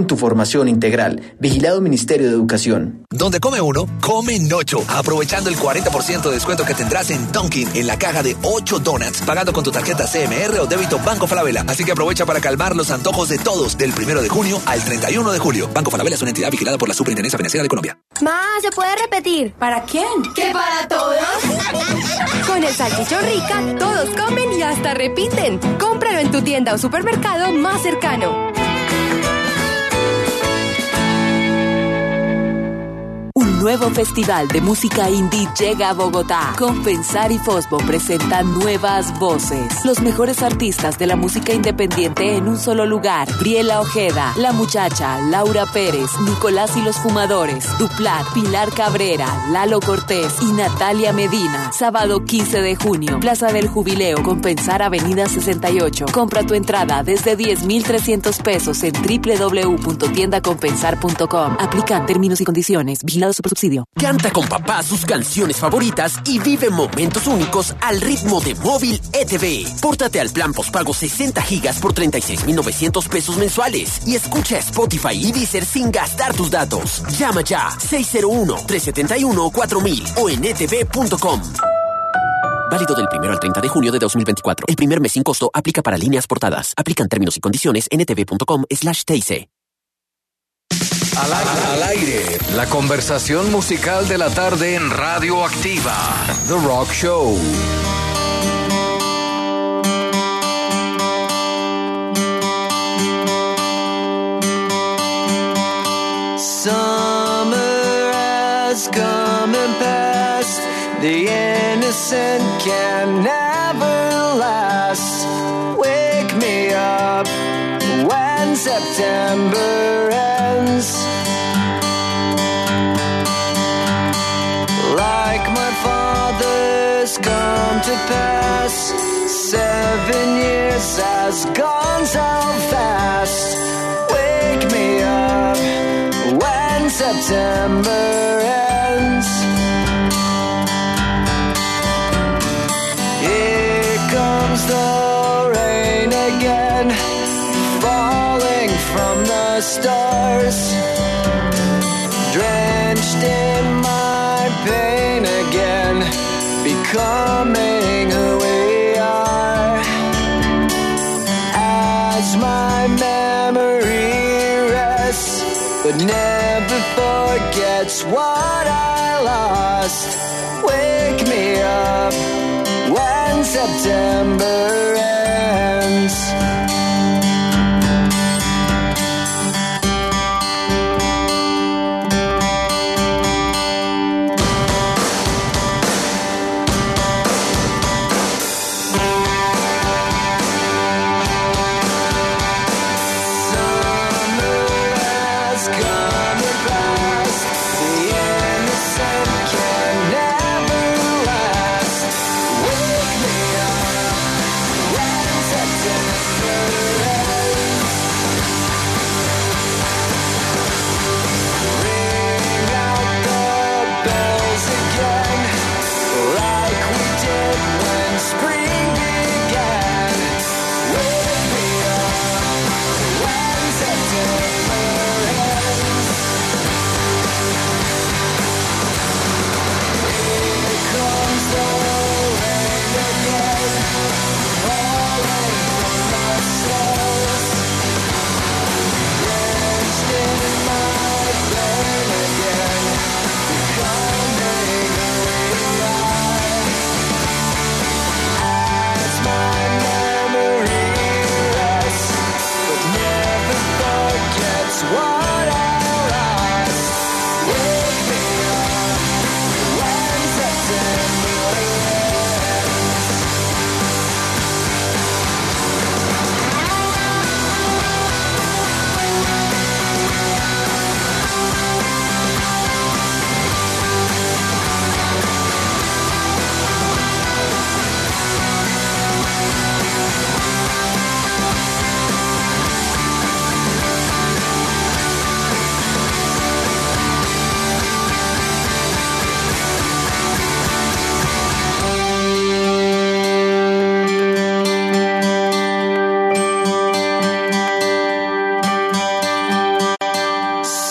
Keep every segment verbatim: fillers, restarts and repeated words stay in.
en tu formación integral. Vigilado Ministerio de Educación. Donde come uno, comen ocho. Aprovechando el cuarenta por ciento de descuento que tendrás en Dunkin' en la caja de ocho donuts, pagando con tu tarjeta C M R o débito Banco Falabella. Así que aprovecha para calmar los antojos de todos del primero de junio al treinta y uno de julio. Banco Falabella es una entidad vigilada por la Superintendencia Financiera de Colombia. Ma, ¿se puede repetir? ¿Para quién? ¿Que para todos? Con el Salchichón Rica, todos comen y hasta repiten. Cómpralo en tu tienda o supermercado más cercano. Un nuevo festival de música indie llega a Bogotá. Compensar y Fosbo presentan nuevas voces. Los mejores artistas de la música independiente en un solo lugar. Briela Ojeda, La Muchacha, Laura Pérez, Nicolás y los Fumadores, Duplat, Pilar Cabrera, Lalo Cortés y Natalia Medina. Sábado quince de junio, Plaza del Jubileo, Compensar Avenida sesenta y ocho. Compra tu entrada desde diez mil trescientos pesos en doble u doble u doble u punto tienda compensar punto com. Aplican términos y condiciones. Vigilado Supersubsidio. Canta con papá sus canciones favoritas y vive momentos únicos al ritmo de Móvil E T V. Pórtate al plan postpago sesenta gigas por treinta y seis mil novecientos pesos mensuales y escucha Spotify y Deezer sin gastar tus datos. Llama ya seis cero uno, tres siete uno, cuatro mil o en e t v punto com. Válido del primero al treinta de junio de dos mil veinticuatro. El primer mes sin costo aplica para líneas portadas. Aplican términos y condiciones en e t v punto com slash T I C. Al aire. Al aire, la conversación musical de la tarde en Radio Activa. The Rock Show. Summer has come and passed. The innocent can never last. Wake me up when September ends. Like my father's come to pass. Seven years has gone so fast. Wake me up when September ends. Here comes the rain again, falling from the stars, drenched in my pain again, becoming who we are. As my memory rests, but never forgets what I lost. Wake me up when September ends. Yeah.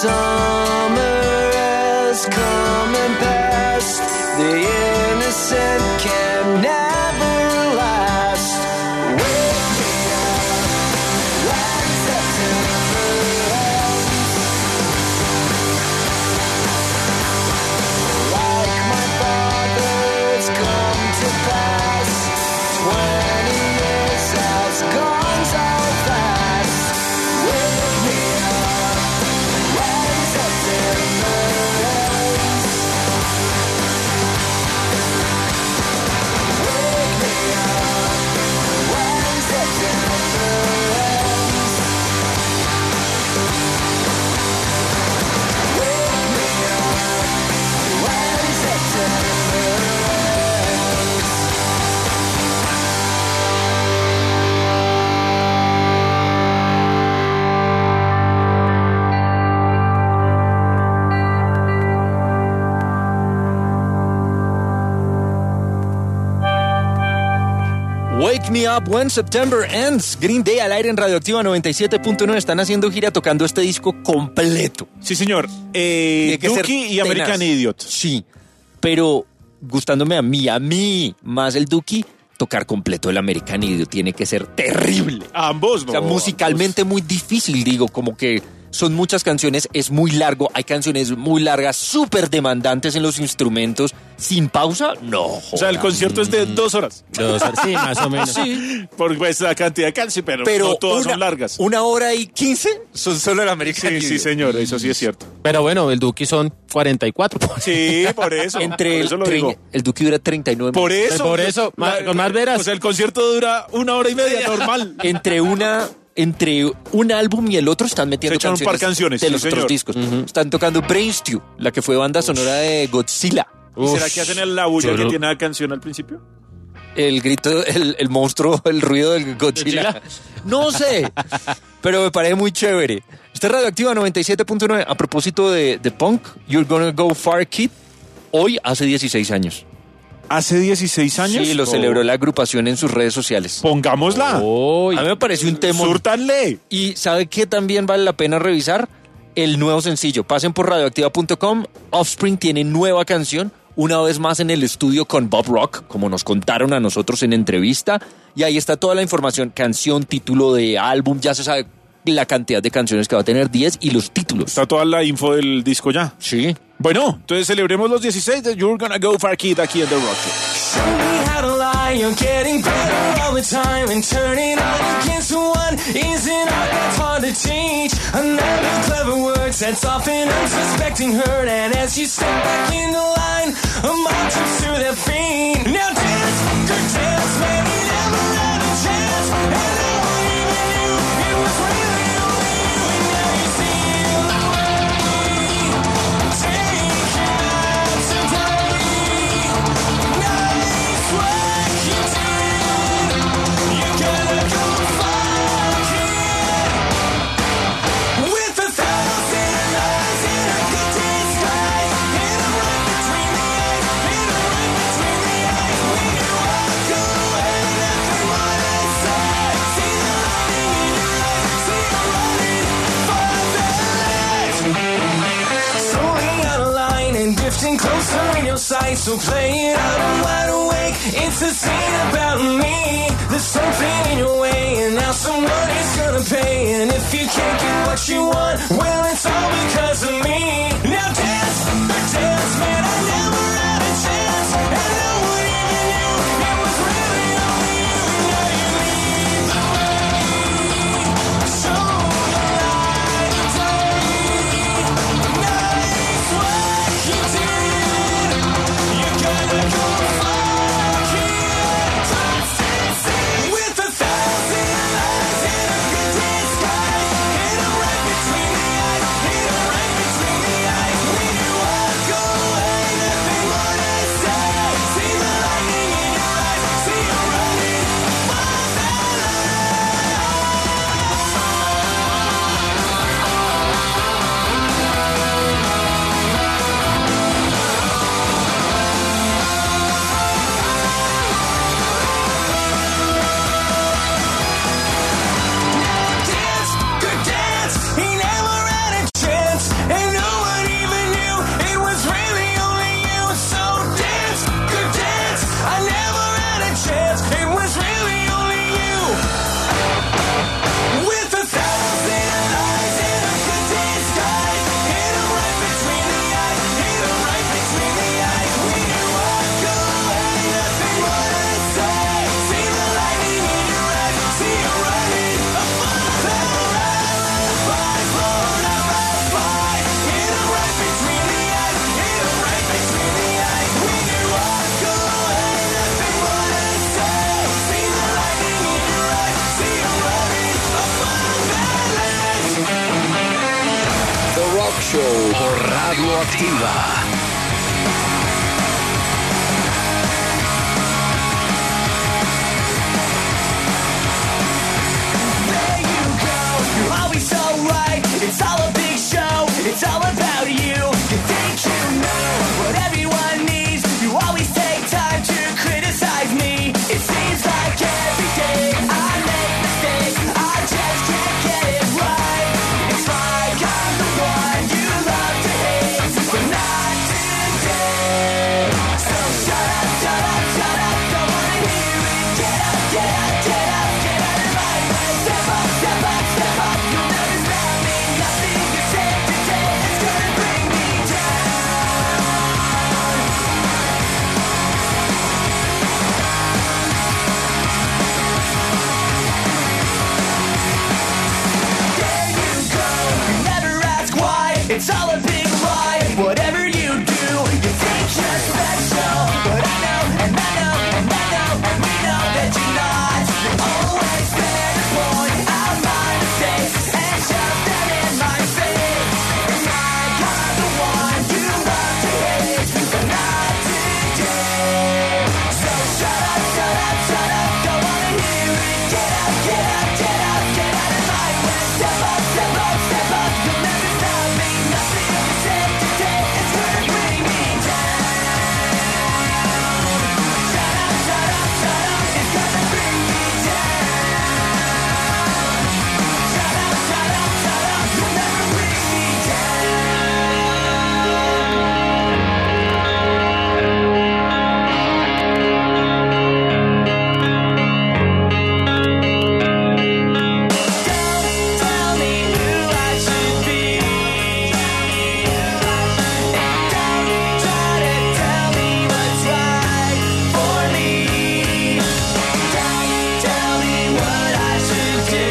summer has come and passed. The innocent can never last. Wake me up when September ends. Like my father's come to pass. Twenty years has gone so fast. Wake me up when September ends. Wake me up when September ends. Wake me up when September ends. Wake Me Up When September Ends. Green Day al aire en Radioactiva noventa y siete punto nueve. Están haciendo gira tocando este disco completo. Sí, señor. Eh, Tiene que ser Dookie y American tenaz. Idiot. Sí, pero gustándome a mí, a mí más el Dookie, tocar completo el American Idiot tiene que ser terrible. Ambos, no. O sea, musicalmente muy difícil, digo, como que son muchas canciones, es muy largo, hay canciones muy largas, súper demandantes en los instrumentos, sin pausa, no. O sea, el concierto es de dos horas. Dos horas, sí, más o menos. Sí, Por pues, la cantidad de canciones, pero, pero no todas una, son largas. una hora y quince son solo el American Sí, Idiot. sí, señor, eso sí es cierto. Pero bueno, el Duki son cuarenta y cuatro. Sí, por eso. Entre por el, eso lo tre- digo. el Duque dura treinta y nueve Por minutos. eso. Por eso, ma- con más veras. O sea, el concierto dura una hora y media, normal. Entre una entre un álbum y el otro están metiendo Se echan un canciones, par canciones, de sí, los otros señor. discos. Están tocando Brain Stew, la que fue banda sonora de Godzilla. ¿Y será que hacen el- la bulla yo que no- tiene la canción al principio? El grito, el, el monstruo, el ruido del Godzilla. No sé, pero me parece muy chévere. Esta es Radioactiva noventa y siete punto nueve. A propósito de, de punk, You're Gonna Go Far Kid, hoy hace dieciséis años. ¿Hace dieciséis años? Sí, lo Oh. celebró la agrupación en sus redes sociales. Pongámosla. Uy. A mí me pareció un tema. Súrtanle. Y ¿sabe qué también vale la pena revisar? El nuevo sencillo. Pasen por radioactiva punto com. Offspring tiene nueva canción, una vez más en el estudio con Bob Rock, como nos contaron a nosotros en entrevista. Y ahí está toda la información, canción, título de álbum, ya se sabe la cantidad de canciones que va a tener, diez, y los títulos. Está toda la info del disco ya. Sí. Bueno, entonces celebremos los dieciséis de You're Gonna Go Far Kid aquí en The Rock. Show me how to lie, you're getting better all the time. And turning out against one isn't art that's hard to teach. Another clever words that's often unsuspecting hurt. And as you step back in the line, a mob trips to their feet. Now dance, good dance, man, you never had a chance. And no one even knew it was really only you. And now you see the way. Take it out today. Nice work you did. You gotta go far, kid. With a thousand eyes in a good disguise. In a right between the eyes. In a right between the eyes. When you walk away, nothing more I say. See the lighting in your eyes. See you running for the light. Slowly out of line and drifting closer in your sight. So play it out, I'm wide awake. It's a scene about me. There's something in your way, and now somebody's gonna pay. And if you can't get what you want, well, it's all because of me. Now dance, dance, man, I never had a chance. And no one even knew it was really only you. Now you lead the way. Show the light of day. Nice work you did. You gotta go far, kid. With a thousand eyes in a good disguise. In a right between the eyes. Rock Show por Radioactiva. It's all a big show, it's all about you. You think you know what everyone needs. You always take time to criticize me. It seems like every day I make mistakes, I just can't get it right. It's like I'm the one you love to hate, but not today. So shut up, shut up, shut up, don't wanna hear it. Get up, get up, get up, get out of my way. Step up, step up, step up, you'll never stop me. Nothing you say today is gonna bring me down. There you go, you never ask why. It's all a big lie. Whatever you do, you think you're special, but I know, and I know, and I know, and we know that you're not. You're always there to point out my mistakes and shove them in my face. And like I'm the one you love to hate, but not today. So shut up, shut up, shut up, don't wanna hear it. Get up, get up, get up, get out of my way. Step up, step up, step up, you'll never stop me. Nothing you say today is gonna bring me down. Shut up, shut up, shut up, it's gonna bring me down. Shut up, shut up, shut up, you'll never bring me Don't tell me who I should be. And don't try to tell me what's right for me. Don't tell me what I should do.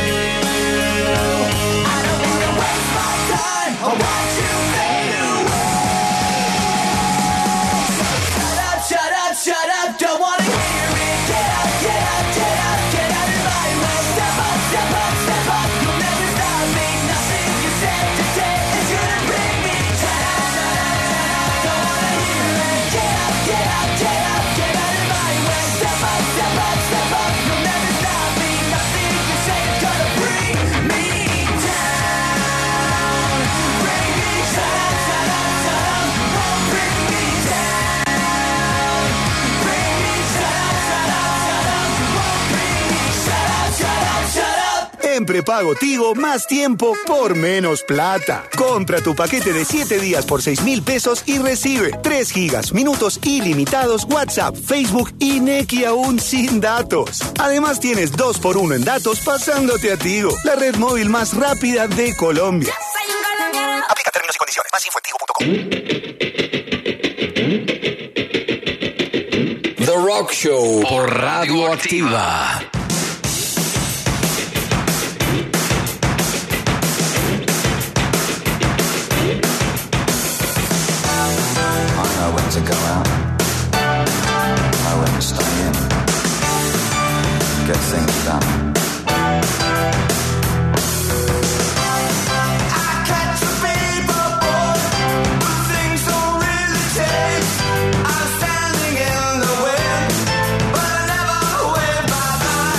I don't wanna waste my time. I want you fade away. So shut up, shut up, shut up. Don't wanna hear it. Get up, get up, get up, get out of my way. Step up, step up, step up. You'll never stop me. Nothing you said today is gonna bring me down. Don't wanna hear it. Get up, get up, get up, get out of my way. Step up, step up, step up. You'll never stop me. Nothing you say is gonna bring me down. Bring me down. Shut up, shut up, won't bring me down. Bring me down. Shut up, shut up, won't bring me. Shut up, shut up, shut up. En prepago Tigo, más tiempo por menos plata. Compra tu paquete de siete días por seis mil pesos y recibe tres gigas, minutos ilimitados, WhatsApp, Facebook y Nequi aún sin datos. Además tienes dos por uno en datos pasándote a Tigo, la red móvil más rápida de Colombia. Aplica términos y condiciones. Más info en tigo punto com. The Rock Show por Radioactiva. I know when to go out. Know when to stay in. Get things done. I catch a fever, boy, but things don't really change. I'm standing in the wind, but I never wave my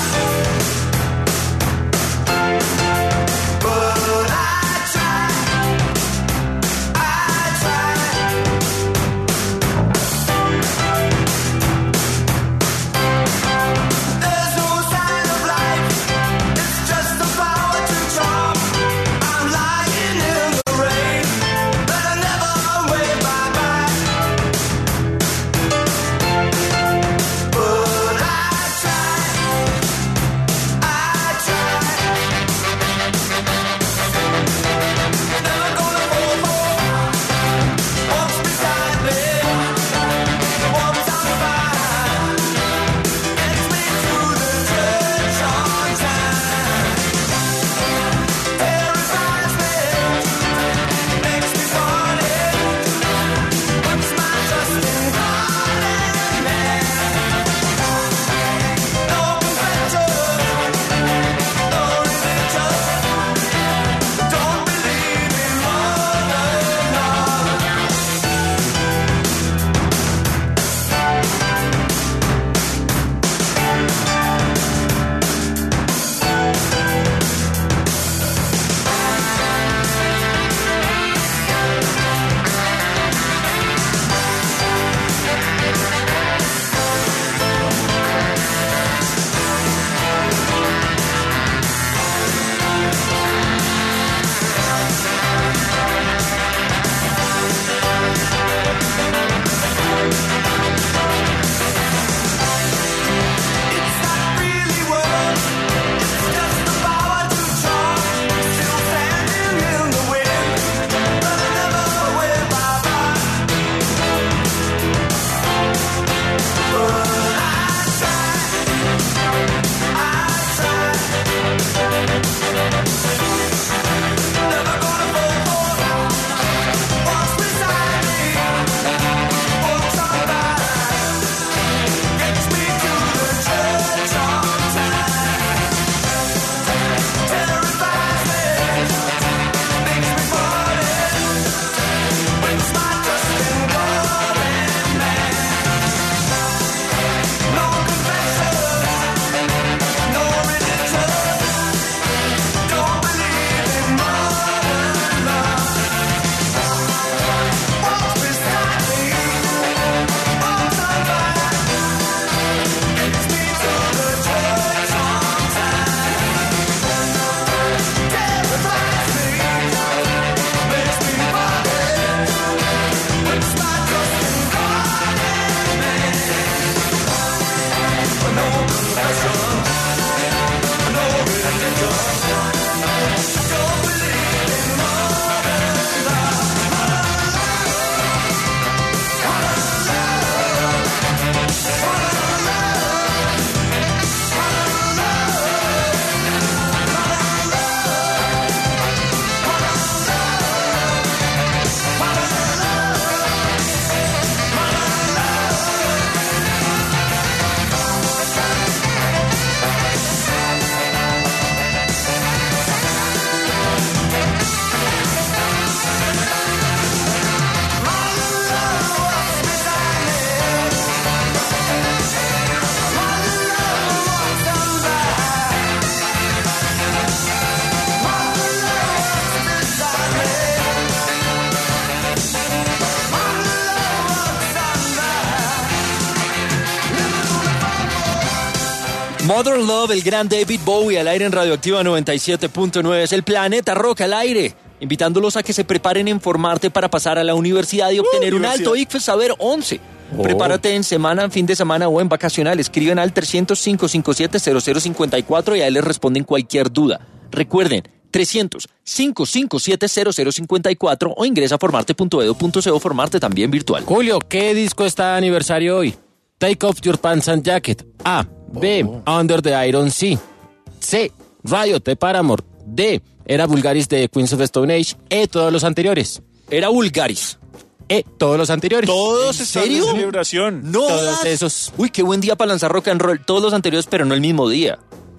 Mother Love, el gran David Bowie al aire en Radioactiva noventa y siete punto nueve. Es el Planeta Rock al aire, invitándolos a que se preparen en formarte para pasar a la universidad y obtener uh, un alto I C F E S Saber once. Oh. Prepárate en semana, fin de semana o en vacacional. Escriben al trescientos, cinco cinco siete, cero cero cinco cuatro y ahí les responden cualquier duda. Recuerden, trescientos, cinco cinco siete, cero cero cinco cuatro o ingresa a formarte punto edu punto co, Formarte también virtual. Julio, ¿qué disco está de aniversario hoy? Take Off Your Pants and Jacket. A. B. Oh. Under the Iron Sea. C. Riot de Paramore. D. Era Vulgaris de Queens of Stone Age. E. Todos los anteriores. Era Vulgaris. E. Todos los anteriores. Todos ¿En están serio? de celebración. No. Todos esos. Uy, qué buen día para lanzar rock and roll. Todos los anteriores, pero no el mismo día.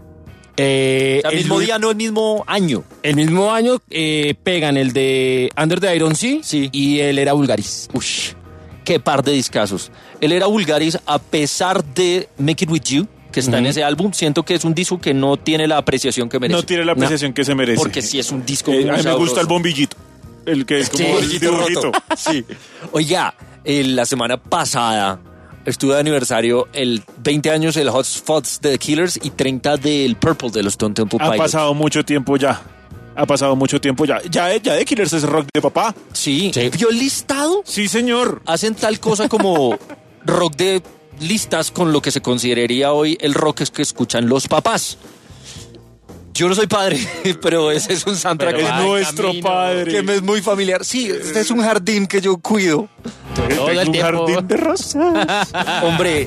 Eh, o sea, el mismo día, no el mismo año. El mismo año eh, pegan el de Under the Iron Sea sí. y el Era Vulgaris. Uy, qué par de discazos. El Era Vulgaris, a pesar de Make It With You, que está uh-huh. en ese álbum, siento que es un disco que no tiene la apreciación que merece. No tiene la apreciación no. que se merece. Porque sí es un disco eh, muy A mí sabroso. me gusta el bombillito. El que es como sí, el dibujito. Sí. Oiga, eh, la semana pasada estuve de aniversario el veinte años del Hot Fuzz de The Killers y treinta del Purple de los Stone Temple Pilots. Ha pasado mucho tiempo ya. Ha pasado mucho tiempo ya. Ya, ya The Killers es rock de papá. Sí. sí. ¿Vio el listado? Sí, señor. Hacen tal cosa como rock de listas con lo que se consideraría hoy el rock es que escuchan los papás. Yo no soy padre, pero ese es un soundtrack es nuestro camino, padre. Que me es muy familiar. Sí, este es un jardín que yo cuido. Todo el un tiempo. Jardín de rosas. Hombre,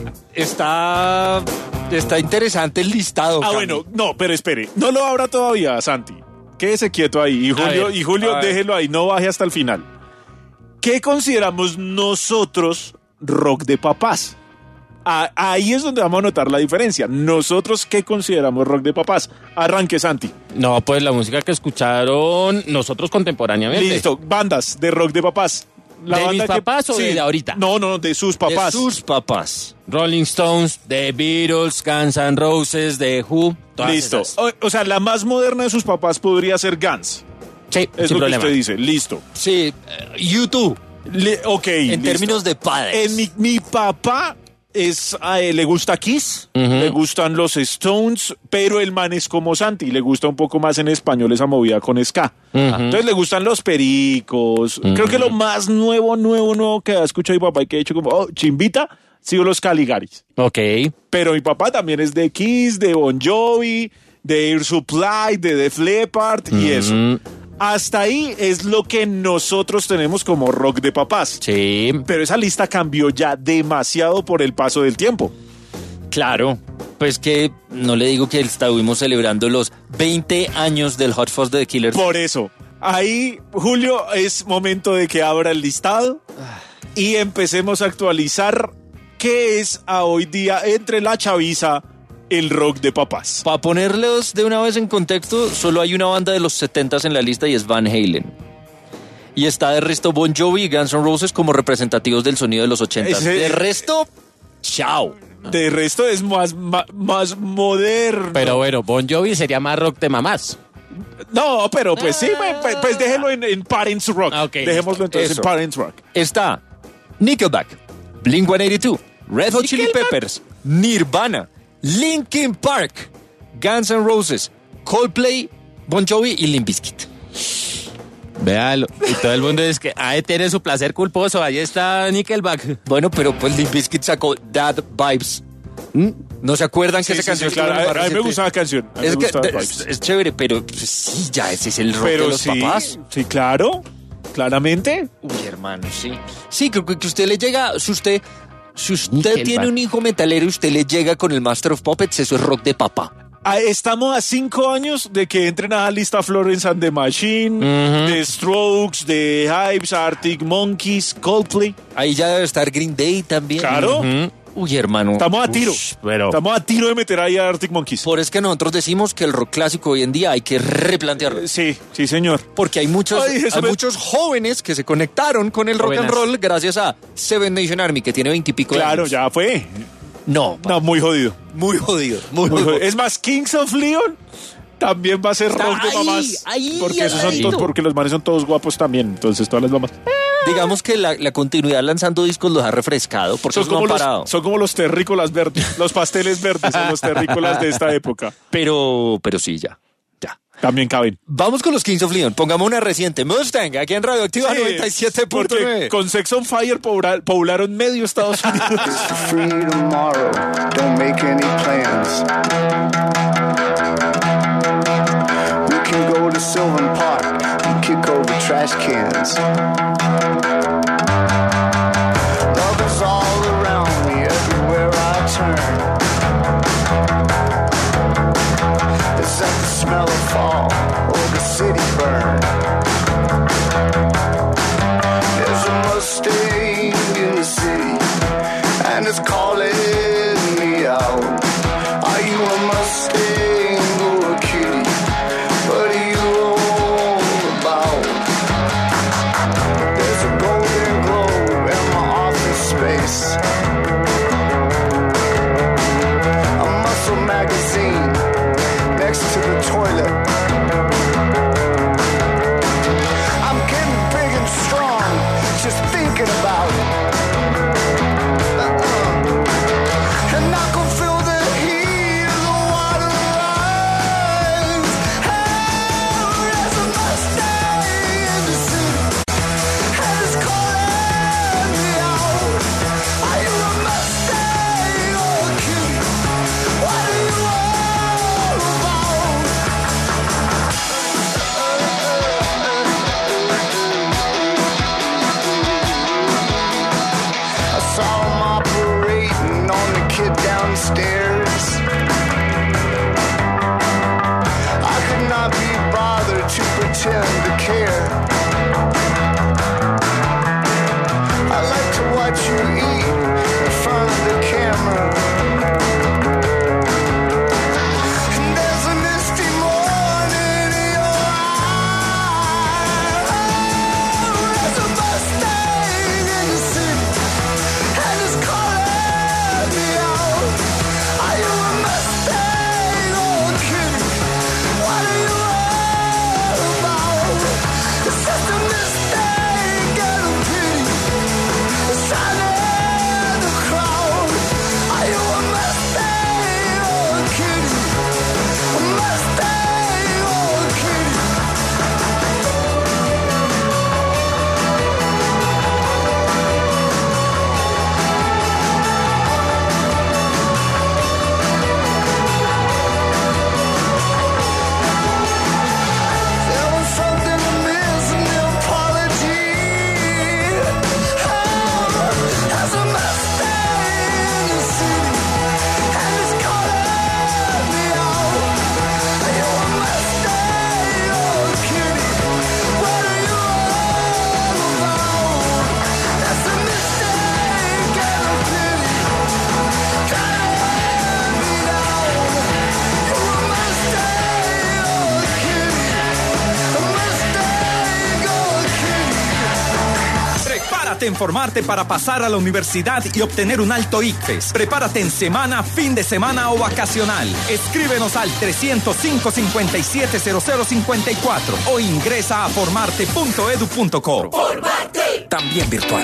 está, está interesante el listado. Ah, Cami. bueno, no, pero espere. No lo abra todavía, Santi. Quédese quieto ahí. Y Julio, ver, y Julio déjelo ahí, no baje hasta el final. ¿Qué consideramos nosotros rock de papás? Ah, ahí es donde vamos a notar la diferencia. Nosotros, ¿qué consideramos rock de papás? Arranque, Santi. No, pues la música que escucharon nosotros contemporáneamente. Listo, bandas de rock de papás. La ¿De banda mis papás que, o sí, de ahorita? No, no, de sus papás. De sus papás. Rolling Stones, The Beatles, Guns N' Roses, The Who. Listo. O, o sea, la más moderna de sus papás podría ser Guns. Sí, es sin lo problema. que usted dice. Listo. Sí, uh, YouTube. Le, ok, En listo. términos de padres. En mi, mi papá es a él, le gusta Kiss, uh-huh. le gustan los Stones, pero el man es como Santi, le gusta un poco más en español esa movida con ska. Uh-huh. Entonces le gustan los Pericos. Uh-huh. Creo que lo más nuevo, nuevo, nuevo que ha escuchado mi papá y que ha hecho como, oh, chimbita, sigo los Caligaris. Ok. Pero mi papá también es de Kiss, de Bon Jovi, de Air Supply, de Def Leppard uh-huh. y eso. Hasta ahí es lo que nosotros tenemos como rock de papás. Sí. Pero esa lista cambió ya demasiado por el paso del tiempo. Claro. Pues que no le digo que estuvimos celebrando los veinte años del Hot Fuzz de The Killers. Por eso. Ahí, Julio, es momento de que abra el listado y empecemos a actualizar qué es a hoy día entre la chaviza el rock de papás. Para ponerlos de una vez en contexto, solo hay una banda de los setentas en la lista y es Van Halen. Y está de resto Bon Jovi y Guns N' Roses como representativos del sonido de los ochentas. Ese, de resto, chao. De resto es más, más, más moderno. Pero bueno, Bon Jovi sería más rock de mamás. No, pero pues sí, pues, pues déjelo en, en Parents Rock. Okay, Dejémoslo entonces eso. en Parents Rock. Está Nickelback, Blink ciento ochenta y dos, Red Hot Chili Peppers, Nirvana, Linkin Park, Guns N' Roses, Coldplay, Bon Jovi y Limp Bizkit. Véalo. Y todo el mundo es que ahí tiene su placer culposo. Ahí está Nickelback. Bueno, pero pues Limp Bizkit sacó Dad Vibes. ¿Mm? ¿No se acuerdan que sí, esa sí, canción? Sí, claro. A, a mí me gusta la canción. A mí es, me que, gusta es, es chévere, pero pues, sí, ya ese es el rock pero de los sí, papás. Sí, claro. Claramente. Uy, hermano, sí. Sí, creo que usted le llega, si usted... Si usted Nickelback. tiene un hijo metalero y usted le llega con el Master of Puppets, eso es rock de papá. Estamos a cinco años de que entren a la lista Florence and the Machine, uh-huh. The Strokes, The Hives, Arctic Monkeys, Coldplay. Ahí ya debe estar Green Day también. Claro. Uh-huh. Uy, hermano. Estamos a tiro. Ush, pero... Estamos a tiro de meter ahí a Arctic Monkeys. Por eso que nosotros decimos que el rock clásico hoy en día hay que replantearlo. Eh, sí, sí, señor. Porque hay muchos, Ay, hay me... muchos jóvenes que se conectaron con el rock Buenas. and roll gracias a Seven Nation Army, que tiene veintipico de claro, años. Claro, ya fue. No. No, muy jodido. Muy jodido. Muy, muy jodido. jodido. Es más, Kings of Leon también va a ser Está rock de ahí, mamás. Ahí, porque, esos son ahí. todos, porque los manes son todos guapos también. Entonces, todas las mamás. digamos que la, la continuidad lanzando discos los ha refrescado, porque son eso no como han parado. Los, son como los terrícolas verdes, los pasteles verdes son los terrícolas de esta época. Pero, pero sí, ya. Ya. También caben. Vamos con los Kings of Leon. Pongamos una reciente. Mustang, aquí en Radioactiva sí, noventa y siete punto nueve. Con Sex on Fire pobla, poblaron medio Estados Unidos. It's free tomorrow. Don't make any plans. We can go to Sylvan Park and kick over trash cans. Love is all around me, everywhere I turn. Is that the smell of fall or the city burn? There's a Mustang in the city and it's calling me out. Are you a Mustang or a kitty? What are you all about? There's a golden globe in my office space. A muscle magazine next to the toilet. I'm getting big and strong, just thinking about it. Uh-uh. And I can feel the heat of the water rise. Hey, there's a Mustang in the city, and it's calling me out. Are you a Mustang or a kitty? What are you all about? I saw him operating on the kid downstairs. I could not be bothered to pretend to care. I like to watch you eat in front of the camera. And there's a misty morning in your eyes. There's a Mustang in the city, and it's calling me out. Are you a Mustang or a kitty? What are you all about? It's just a mistake and a pity. It's shining in the crowd. Are you a Mustang or a kitty? A Mustang or a kitty? There was something amiss in the apology. Oh, there's a Mustang in the city, and it's calling me out. Are you a Mustang or a kitty? What are you all about? That's a mistake and a pity. Calling me down. You're a Mustang or a kitty? A Mustang or a kitty? Prepárate en formarte para pasar a la universidad y obtener un alto I C F E S. Prepárate en semana, fin de semana o vacacional. Escríbenos al trescientos cinco, cincuenta y siete, cero cero cincuenta y cuatro o ingresa a formarte punto edu punto co. ¡Formarte! También virtual.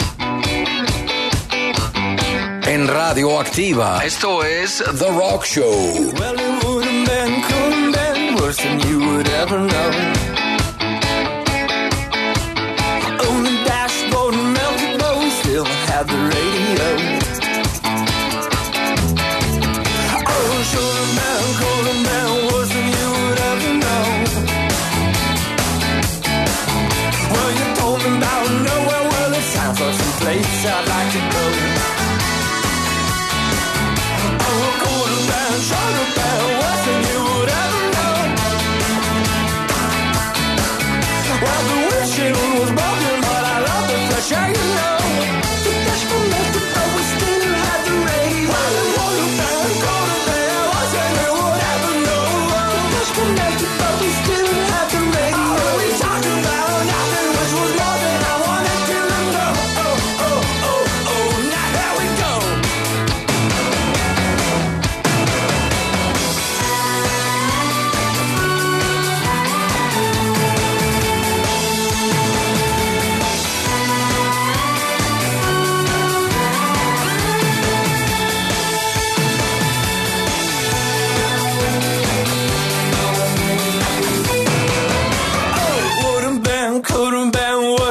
En Radioactiva, esto es The Rock Show. Well, it wouldn't been, couldn't been worse than you would ever know. On the dashboard, melted bones still had the radio. Oh, should have been, could have been worse than you would ever know. Well, you told me about nowhere. Well, it sounds like some place I'd like to go. Oh, could have been, should have been worse than you would ever know. Well, the windshield was broken, but I love the fresh air, you know. The dashboard melted, but we still had the radio. Well, it would have been, could have been worse than you would ever know. The dashboard melted, but we still had the radio. Oh, we talked about nothing, which was more than I wanted to know. Oh, oh, oh, oh.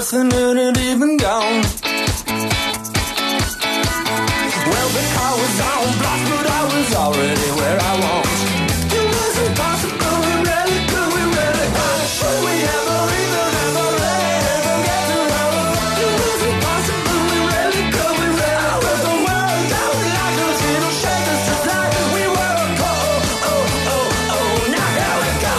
worse than it had even gone. Well, the car was on block, but I was already where I was. It was impossible, we really could, we really could. Should we ever even ever ever get to love? It was impossible, we really could, we really could. The world that we like us, it'll shake us just like we were a cold. Oh, oh, oh, now here we go.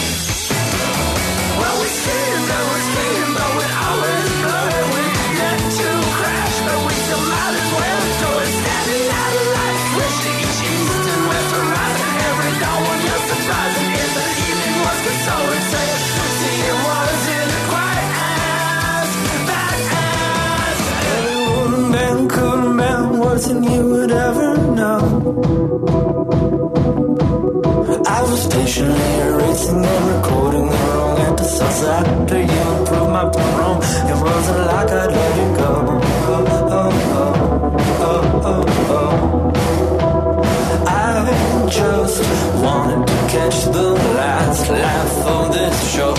Well, we screamed and we screamed, but we always blurred. We get to crash, but we still might as well do it. Standing out of light, switch to each east and west horizon. Every dawn when you're surprising, in the evening was consoling. Say, see, it wasn't quite as bad as it would have been, could have been worse than you would ever know. I was patiently erasing and recording the wrong episodes after you proved my point wrong. It wasn't like I'd let it go. Oh, oh, oh, oh, oh, oh. I just wanted to catch the last laugh of this show.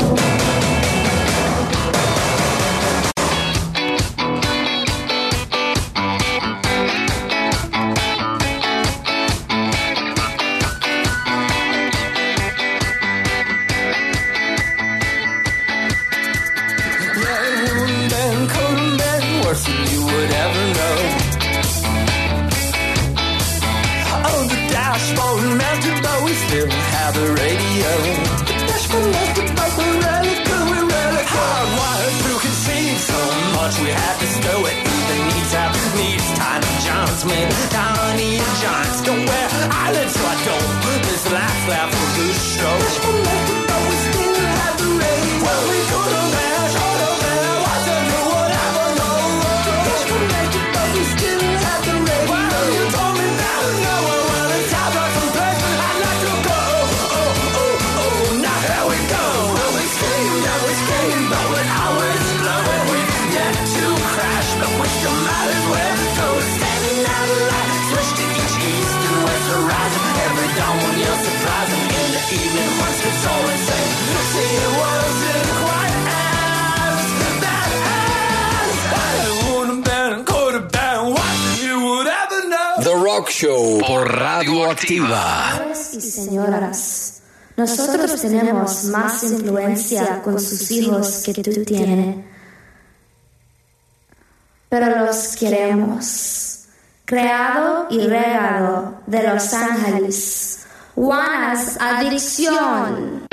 Show por Radio Activa. Señores y señoras, nosotros tenemos más influencia con sus hijos que tú tienes, pero los queremos. Creado y regado de Los Ángeles, Juana's Adicción.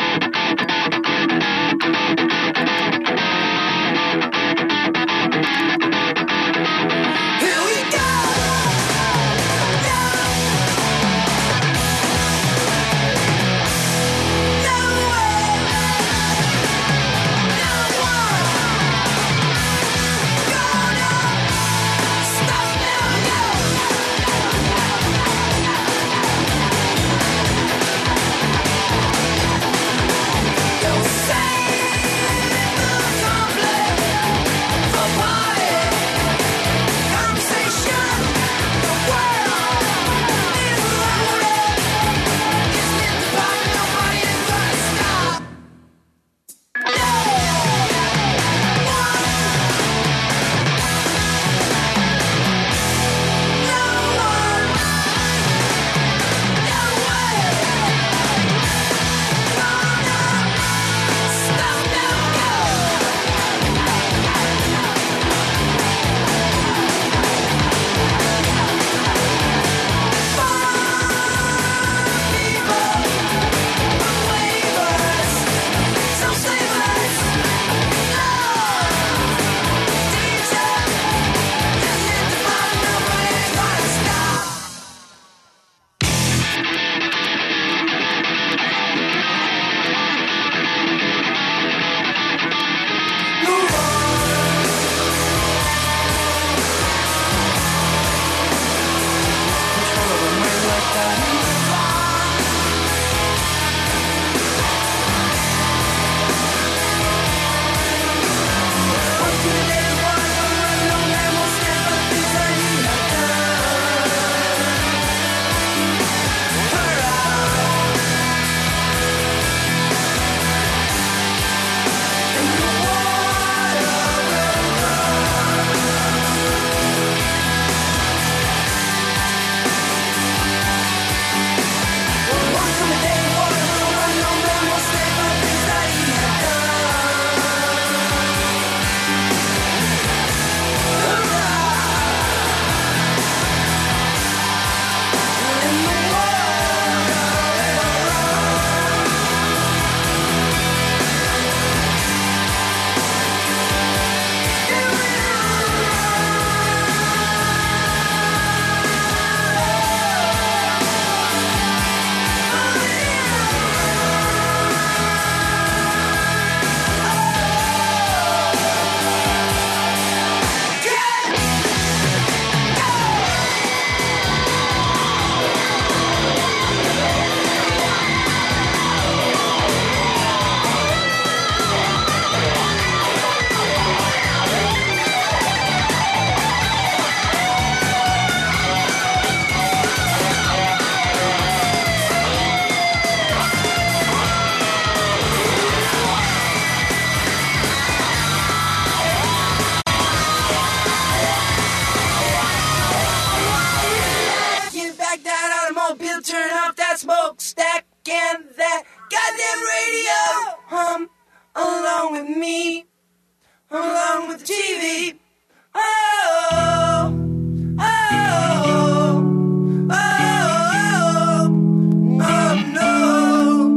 with the T V. Oh, oh, oh, oh, oh, no.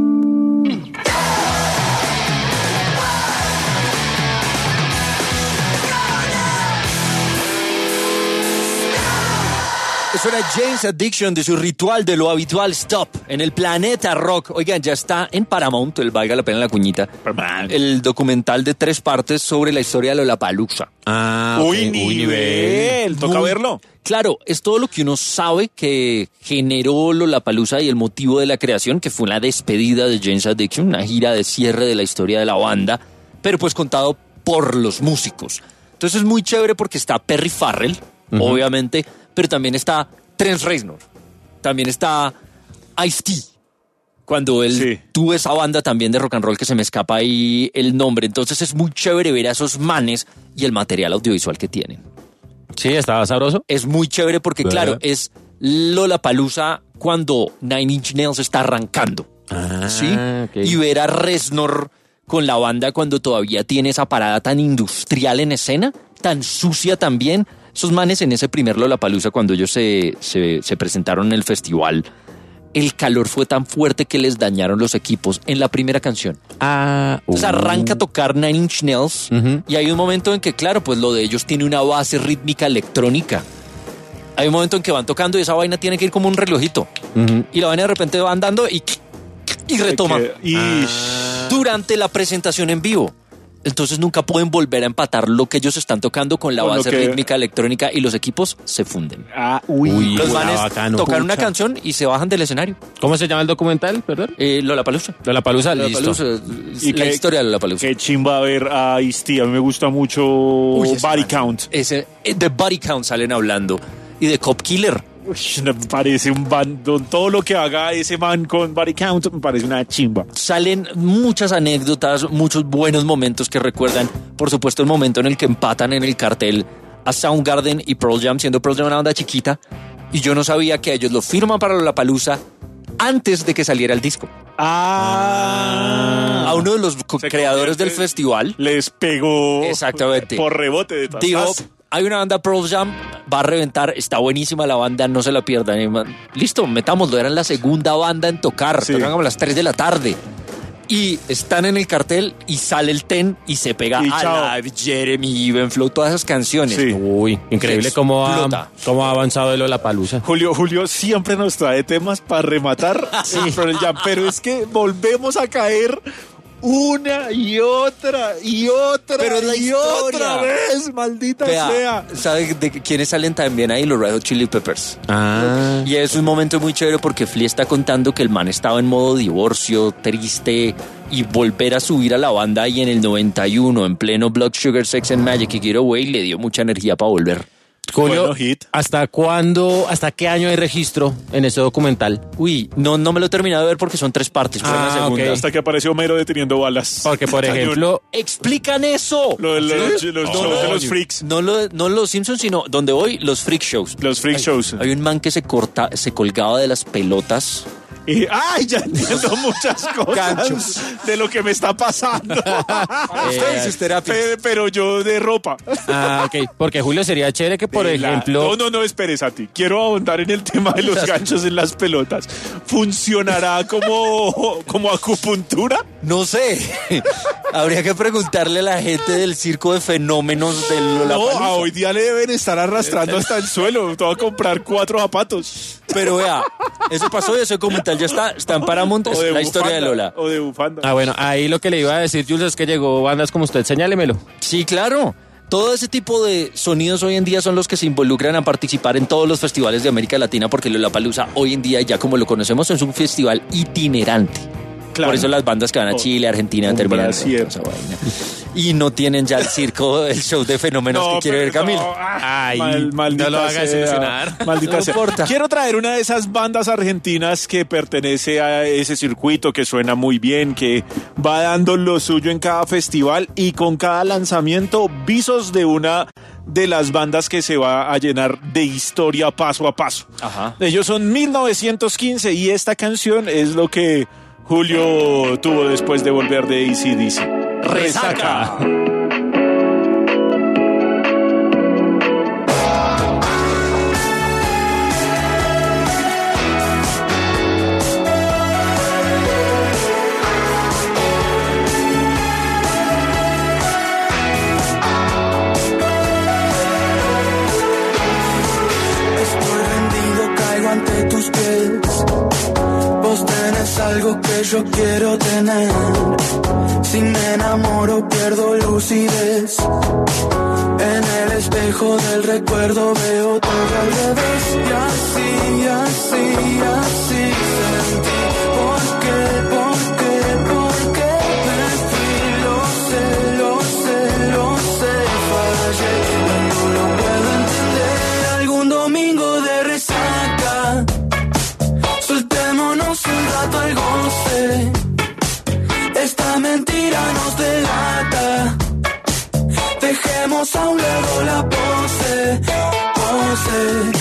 Eso era Jane's Addiction de su ritual de lo habitual Stop en el planeta rock. Oigan, ya está en Paramount, el valga la pena la cuñita, el documental de tres partes sobre la historia de Lollapalooza. Ah, Uy, okay. nivel. nivel. Toca Muy, verlo. Claro, es todo lo que uno sabe que generó Lollapalooza y el motivo de la creación, que fue la despedida de Jane's Addiction, una gira de cierre de la historia de la banda, pero pues contado por los músicos. Entonces es muy chévere porque está Perry Farrell, uh-huh. obviamente, pero también está Trent Reznor, también está Ice-T. Cuando él sí. tuvo esa banda también de rock and roll que se me escapa ahí el nombre. Entonces es muy chévere ver a esos manes y el material audiovisual que tienen. Sí, estaba sabroso. Es muy chévere porque, ¿verdad? Claro, es Lollapalooza cuando Nine Inch Nails está arrancando. Ah, ¿sí? Okay. Y ver a Reznor con la banda cuando todavía tiene esa parada tan industrial en escena, tan sucia también. Esos manes en ese primer Lollapalooza, cuando ellos se, se, se presentaron en el festival, el calor fue tan fuerte que les dañaron los equipos en la primera canción. Ah, uh. Entonces arranca a tocar Nine Inch Nails uh-huh. y hay un momento en que, claro, pues lo de ellos tiene una base rítmica electrónica. Hay un momento en que van tocando y esa vaina tiene que ir como un relojito. Uh-huh. Y la vaina de repente va andando y, y retoma. Y... Ah. Durante la presentación en vivo. Entonces nunca pueden volver a empatar lo que ellos están tocando con la con base que... rítmica electrónica y los equipos se funden. Ah, uy. uy los manes tocan Pucha. una canción y se bajan del escenario. ¿Cómo se llama el documental, perdón? Eh, Lollapalooza. Lollapalooza, listo. Lollapalooza, y la que, historia de Lollapalooza. Qué chimba ver a Ice-T. A mí me gusta mucho uy, Body man. Count. Ese, de Body Count salen hablando. Y de Cop Killer. Uy, me parece un bando. Todo lo que haga ese man con Body Count me parece una chimba. Salen muchas anécdotas, muchos buenos momentos que recuerdan. Por supuesto, el momento en el que empatan en el cartel a Soundgarden y Pearl Jam, siendo Pearl Jam una banda chiquita. Y yo no sabía que ellos lo firman para Lollapalooza antes de que saliera el disco. Ah. A uno de los creadores del festival les pegó. Exactamente. Por rebote de todas. Digo, hay una banda Pearl Jam, va a reventar, está buenísima la banda, no se la pierdan. Listo, metámoslo, eran la segunda banda en tocar, sí. tocan a las tres de la tarde. Y están en el cartel y sale el Ten y se pega y Alive, Jeremy, Evenflow, todas esas canciones. Sí. Uy, increíble cómo ha, cómo ha avanzado el Lollapalooza. Julio, Julio siempre nos trae temas para rematar, sí. pero, ya, pero es que volvemos a caer una y otra y otra pero es la y historia. Otra vez, maldita Vea, sea. ¿Sabe de quiénes salen también ahí? Los Red Hot Chili Peppers. Ah. Y es un momento muy chévere porque Flea está contando que el man estaba en modo divorcio, triste, y volver a subir a la banda y en el noventa y uno, en pleno Blood Sugar Sex and Magic y Get Away, le dio mucha energía para volver. Julio, bueno, hit. ¿Hasta cuándo, hasta qué año hay registro en ese documental? Uy, no, no me lo he terminado de ver porque son tres partes. Ah, la segunda. okay. Hasta que apareció Homero deteniendo balas. Porque, por ejemplo... ¡Explican eso! Lo de los, ¿sí? los no, shows no, de los freaks. No, lo, no los Simpsons, sino donde voy, los freak shows. Los freak hay, shows. Hay un man que se corta, se colgaba de las pelotas. Y, ¡ay! Ya entiendo muchas cosas Ganchos. de lo que me está pasando. Usted y sus terapias. Pero, pero yo de ropa. Ah, ok. Porque, Julio, sería chévere que, por de ejemplo... La... No, no, no, esperes a ti. Quiero ahondar en el tema de los ganchos en las pelotas. ¿Funcionará como, como acupuntura? No sé. Habría que preguntarle a la gente del circo de fenómenos del Lollapalooza. No, a hoy día le deben estar arrastrando hasta el suelo. Te voy a comprar cuatro zapatos. Pero vea, eso pasó y ese documental ya está, está en Paramount, es la bufanda, historia de Lola. O de bufanda. Ah, bueno, ahí lo que le iba a decir, Jules, es que llegó bandas como usted, señálemelo. Sí, claro. Todo ese tipo de sonidos hoy en día son los que se involucran a participar en todos los festivales de América Latina, porque Lollapalooza hoy en día, ya como lo conocemos, es un festival itinerante. Claro. Por eso las bandas que van a Chile, Argentina, terminan esa vaina. Y no tienen ya el circo, el show de fenómenos no, que quiere ver Camilo. No, ay, Mal, maldita no lo haga desilusionar. Maldita no sea. importa. Quiero traer una de esas bandas argentinas que pertenece a ese circuito, que suena muy bien, que va dando lo suyo en cada festival y con cada lanzamiento, visos de una de las bandas que se va a llenar de historia paso a paso. Ajá. Ellos son mil novecientos quince y esta canción es lo que Julio tuvo después de volver de A C D C. Resaca. algo que yo quiero tener. Si me enamoro pierdo lucidez. En el espejo del recuerdo veo todo al revés. Y así, así, así sentí. ¿Por qué, por qué, por qué me fui? Lo sé, lo sé, lo sé. Fallé, no lo puedo entender. Algún domingo de resaca, soltémonos un rato al goce. Esta mentira nos delata. Dejemos a un lado la pose, pose.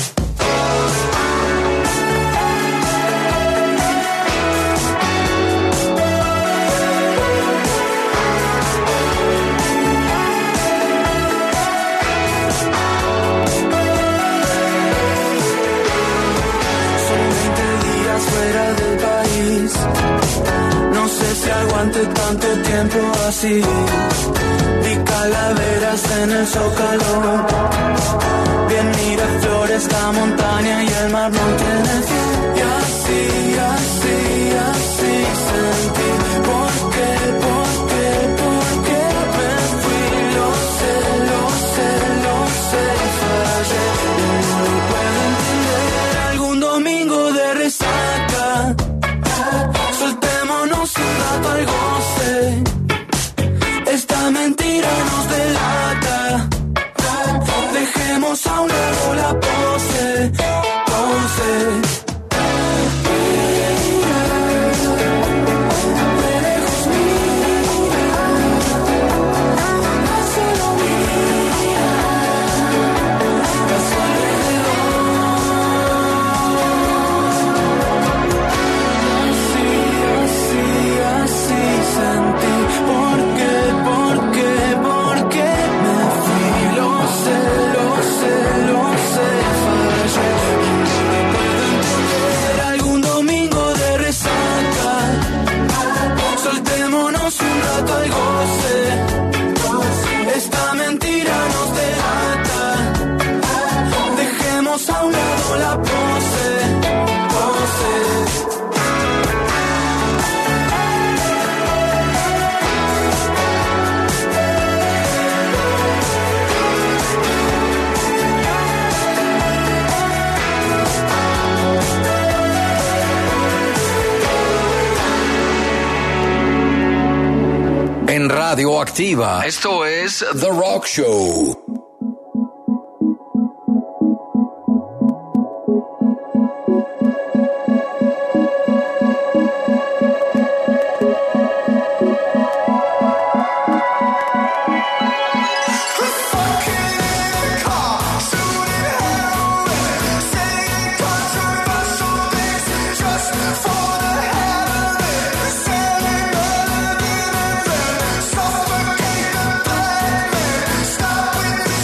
Son veinte días fuera del país. No sé si aguante tanto tiempo así. Vi calaveras en el Zócalo. Bien mira flores la montaña y el mar no tiene fin. Y así, así, así sentí. ¿Por qué, por qué, por qué me fui? Lo sé, lo sé, lo sé. Fallé, no lo puedo entender. Algún domingo de resaca, soltémonos un rato al goce. Esta mentira nos delata. Dejemos a un lado la pose, pose. Esta mentira nos delata. Dejemos a un lado la pose, pose. En Radio Activa, esto es The Rock Show. Stop with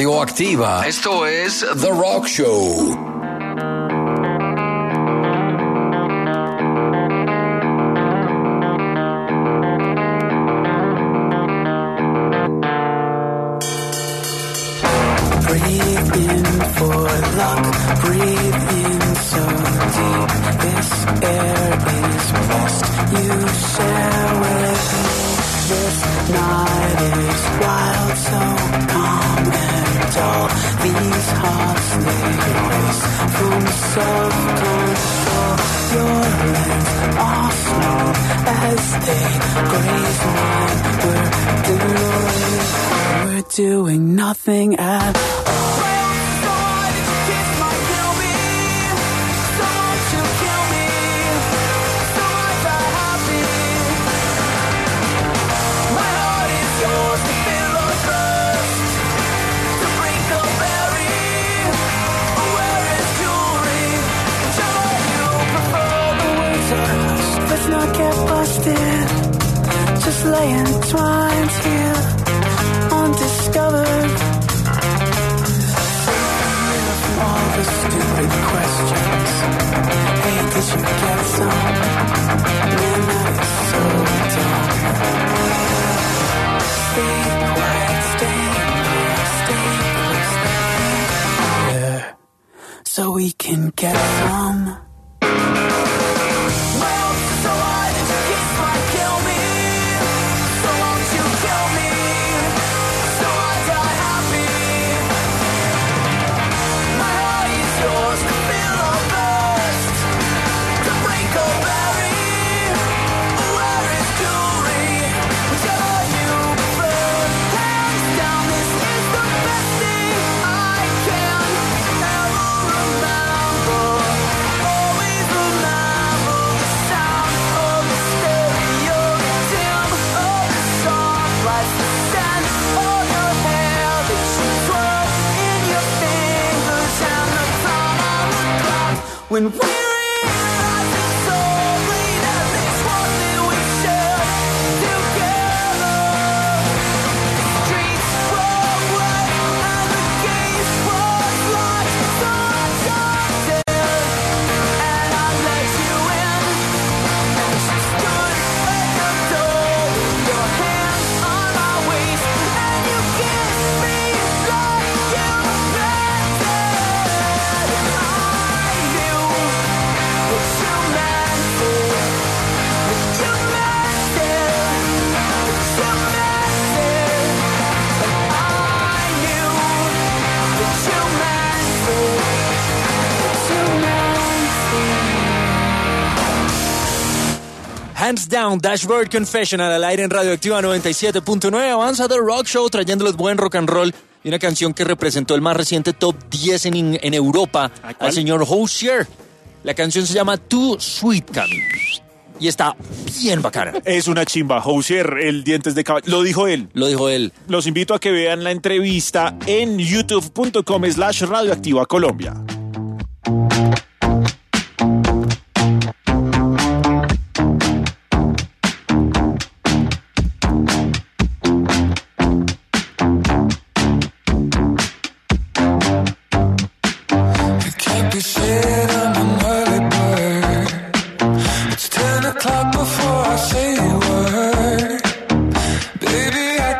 Radioactiva. Esto es The Rock Show. Breathe in for luck, breathe in so deep. This air is best you share with me. This night is wild, so calm and dull. These hearts, they race from self-control. Your legs are smooth as they graze mine. We're doing, we're doing nothing at all. Let's not get busted. Just lay entwined here, undiscovered. From all the stupid questions. Hey, did you get some? Man, that is so dumb. Stay quiet, stay clear, stay close here, so we can get some. When we realize it's all great, at least one thing we share together. The streets were wet and the gates were locked, so I jumped in and I let you in. And she stood at the door, your hand on my waist, and you kissed me like you meant it. Hands Down, Dashboard Confessional al aire en Radioactiva noventa y siete punto nueve. Avanza The Rock Show trayéndoles buen rock and roll y una canción que representó el más reciente top diez en, en Europa al señor Hozier. La canción se llama Too Sweet Cami y está bien bacana. Es una chimba. Hozier, el dientes de caballo. Lo dijo él. Lo dijo él. Los invito a que vean la entrevista en youtube punto com slash radioactiva Colombia.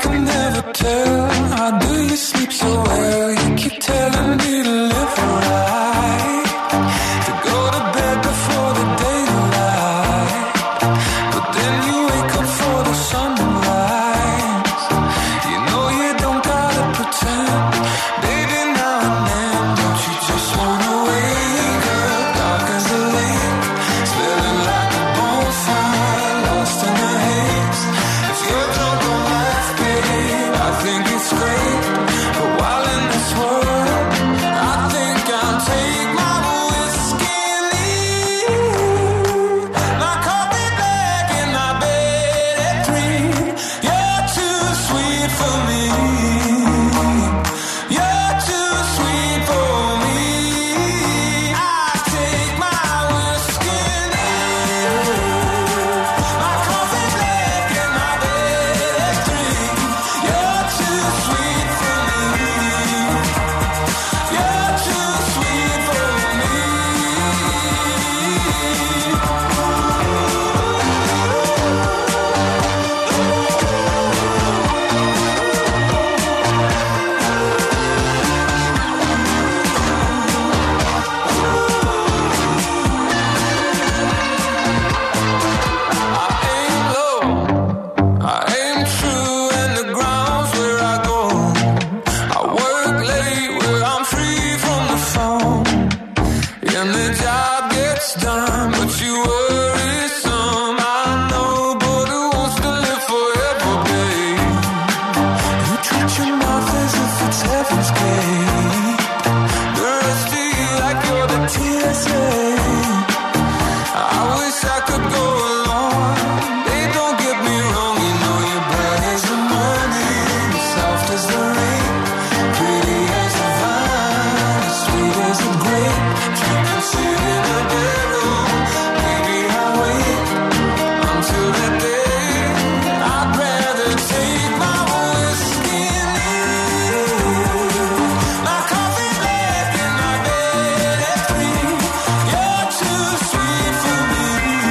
How do you sleep so well? You keep telling me to live right. and the job gets done, but you worry some. I know, but who wants to live forever, babe? You treat your mouth as if it's heaven's gate. The rest of you like you're the T S A. I wish I could go along. They don't get me wrong, you know you're bright as the morning, soft as the rain, pretty as the vine, sweet as a grape. You can sit in a bedroom, maybe I'll wait until the day. I'd rather take my whiskey neat, my coffee black and my bed at three. You're too sweet for me.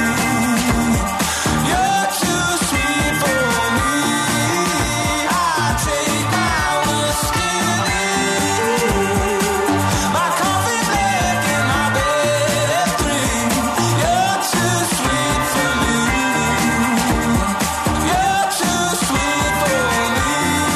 You're too sweet for me. I take my whiskey neat, my coffee black and my bed at three. You're too sweet for me. You're too sweet for me.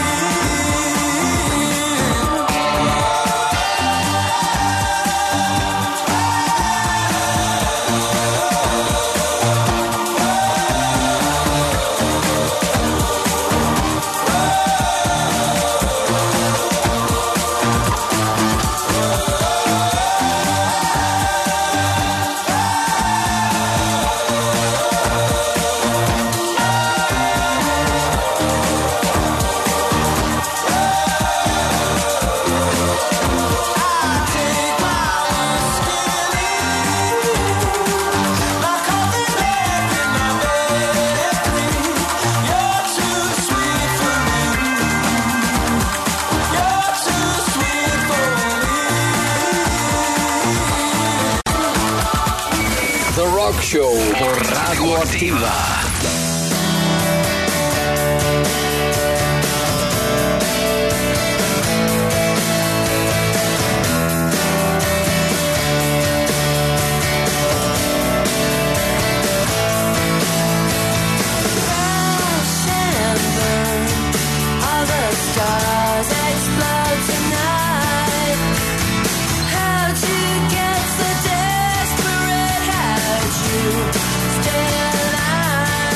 The Rock Show por Radio Activa. All the stars explode tonight. How'd you get so desperate? How'd you stay alive?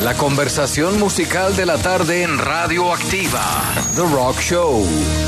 La conversación musical de la tarde en Radio Activa. The Rock Show.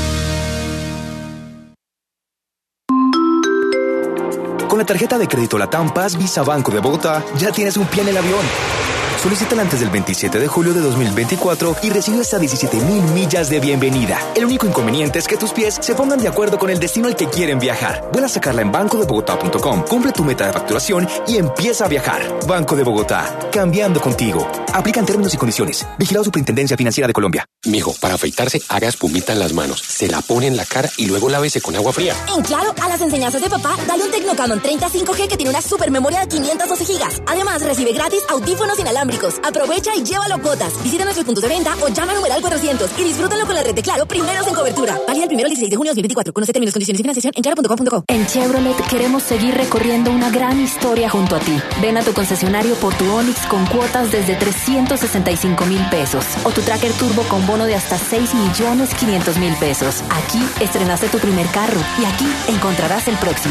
Con la tarjeta de crédito Latam Paz Visa Banco de Bogotá, ya tienes un pie en el avión. Solicítala antes del veintisiete de julio de dos mil veinticuatro y recibe hasta diecisiete mil millas de bienvenida. El único inconveniente es que tus pies se pongan de acuerdo con el destino al que quieren viajar. Vuela a sacarla en banco de bogotá punto com, cumple tu meta de facturación y empieza a viajar. Banco de Bogotá, cambiando contigo. Aplican términos y condiciones. Vigilado Superintendencia Financiera de Colombia. Mijo, para afeitarse, haga espumita en las manos, se la pone en la cara y luego lávese con agua fría. En Claro, a las enseñanzas de papá, dale un Tecnocanon treinta cinco G que tiene una super memoria de quinientos doce gigas. Además, recibe gratis audífonos inalámbricos. Aprovecha y llévalo a cuotas. Visita nuestros puntos de venta o llama al numeral cuatrocientos y disfrútalo con la red de Claro, primeros en cobertura. Válida el primero al dieciséis de junio de dos mil veinticuatro. Conoce términos, condiciones y financiación en claro punto com punto co. En Chevrolet queremos seguir recorriendo una gran historia junto a ti. Ven a tu concesionario por tu Onix con cuotas desde trescientos sesenta y cinco mil pesos o tu Tracker Turbo con bono de hasta seis millones quinientos mil pesos. Aquí estrenaste tu primer carro y aquí encontrarás el próximo.